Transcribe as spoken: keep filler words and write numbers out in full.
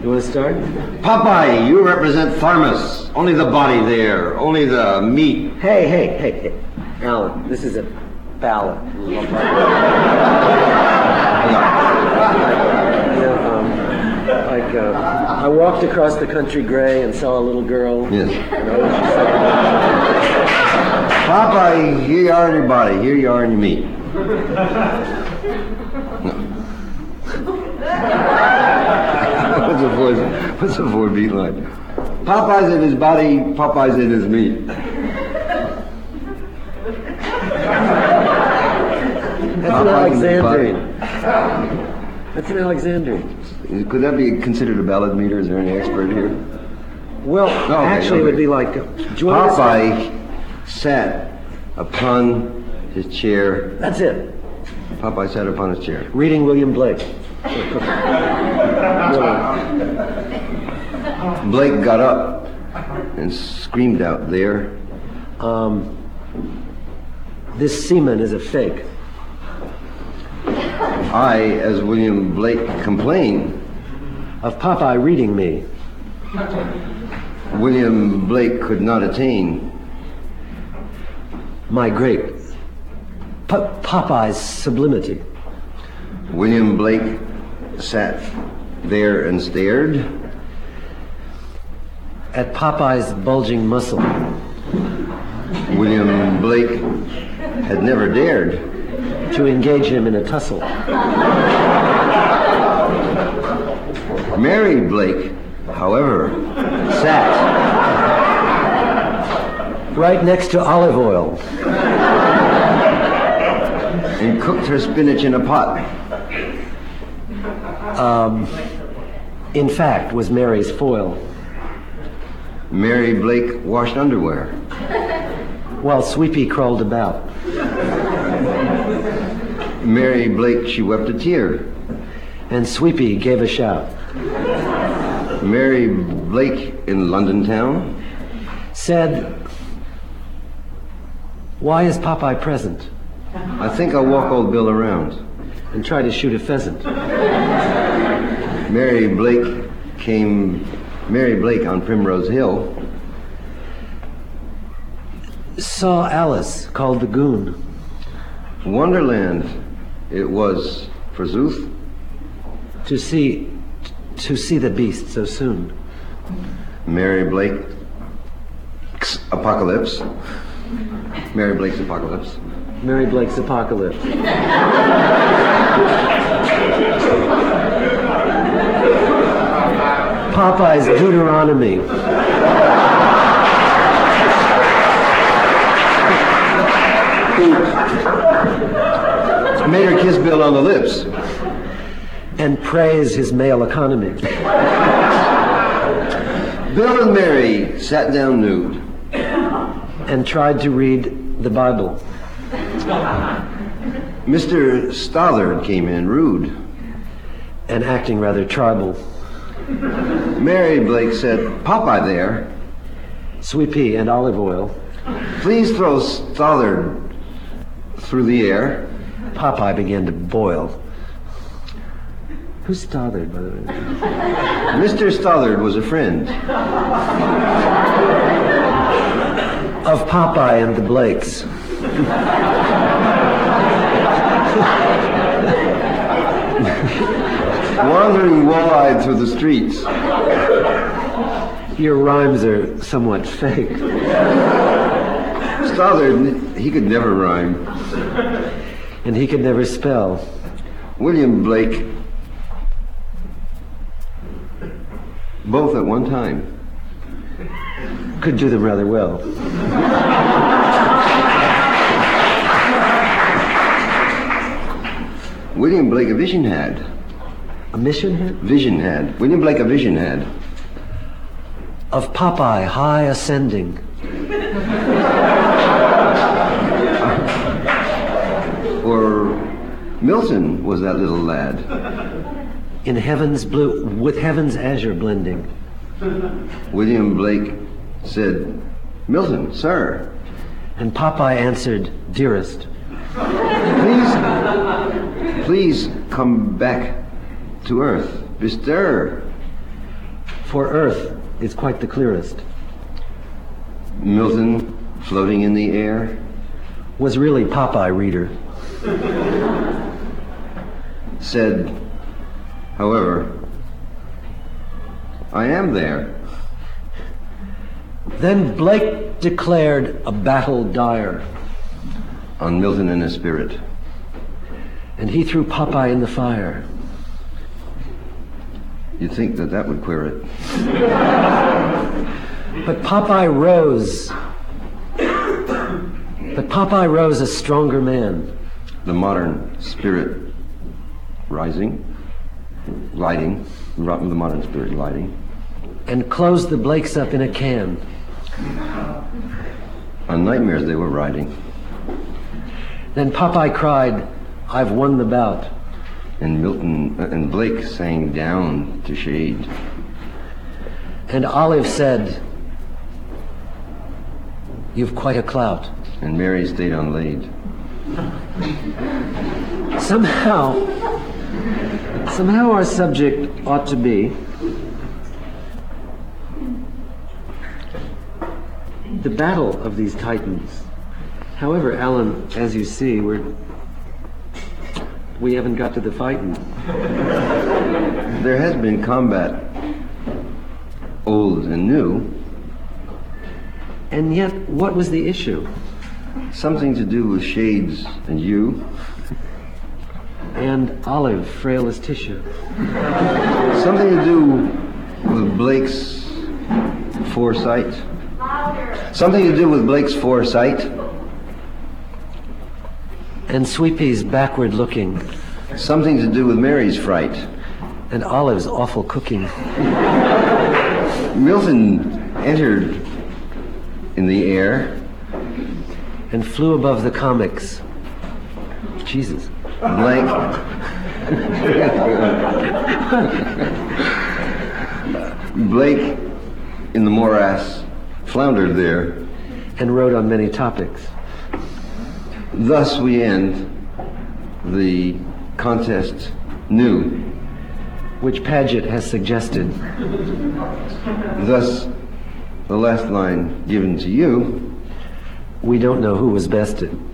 You want to start? Popeye, you represent Tharmas. Only the body there. Only the meat. Hey, hey, hey, hey. Alan, this is a ballad. You know, um, like, uh, I walked across the country gray and saw a little girl. Yes. And I was just Popeye, here you are in your body. Here you are in your meat. What's the voice? What's the four beat line? Popeye's in his body. Popeye's in his meat. That's an Alexandrian. That's an Alexandrian. Could that be considered a ballad meter? Is there any expert here? Well, No, okay, actually, it would okay. be like uh, join us- Popeye sat upon his chair. That's it. Popeye sat upon his chair. Reading William Blake. Blake got up and screamed out there. Um, this semen is a fake. I, as William Blake, complained. Of Popeye reading me. William Blake could not attain. My great P- Popeye's sublimity. William Blake sat there and stared. At Popeye's bulging muscle. William Blake had never dared. To engage him in a tussle. Mary Blake, however, sat Right next to olive oil. and cooked her spinach in a pot. Um, in fact, was Mary's foil. Mary Blake washed underwear. While Sweepy crawled about. Mary Blake, she wept a tear. And Sweepy gave a shout. Mary Blake in London town Said, why is Popeye present? I think I'll walk old Bill around. And try to shoot a pheasant. Mary Blake came, Mary Blake on Primrose Hill Saw Alice, called the Goon. Wonderland it was, forsooth. To see, to see the beast so soon. Mary Blake Apocalypse. Mary Blake's Apocalypse. Mary Blake's Apocalypse. Popeye's Deuteronomy. Made her kiss Bill on the lips. And praise his male economy. Bill and Mary sat down nude. And tried to read the Bible. Mister Stothard came in rude. And acting rather tribal. Mary Blake said, Popeye there. Sweepy and olive oil. Please throw Stothard through the air. Popeye began to boil. Who's Stothard, by the way? Mister Stothard was a friend. Of Popeye and the Blakes. Wandering wall-eyed through the streets. Your rhymes are somewhat fake. Stothard, he could never rhyme. And he could never spell. William Blake, both at one time. Could do them rather well. William Blake a vision had. A mission head? Vision had. William Blake a vision had. Of Popeye high ascending. Or Milton was that little lad. In heaven's blue, with heaven's azure blending. William Blake said, Milton, sir. And Popeye answered, dearest. Please, please come back to earth. Bestir. For Earth is quite the clearest. Milton, floating in the air, Was really Popeye, reader. said, however, I am there. Then Blake declared a battle dire, On Milton and his spirit. and he threw Popeye in the fire. You'd think that that would queer it. But Popeye rose. But Popeye rose a stronger man. The modern spirit rising, lighting, the modern spirit lighting. And closed the Blakes up in a can. On nightmares they were riding. Then Popeye cried, I've won the bout. And Milton uh, and Blake sang down to shade. And Olive said, you've quite a clout. And Mary stayed on laid. Somehow, somehow our subject ought to be the battle of these titans. However, Alan, as you see, we're we haven't got to the fighting. There has been combat, old and new, And yet, what was the issue? something to do with shades and you, And Olive, frail as tissue. something to do with Blake's foresight, something to do with Blake's foresight, And Sweepy's backward looking. something to do with Mary's fright. And Olive's awful cooking. Milton entered in the air, And flew above the comics. Jesus. Blake Blake in the morass floundered there. And wrote on many topics. Thus we end the contest new. Which Paget has suggested. Thus the last line given to you. We don't know who was bested.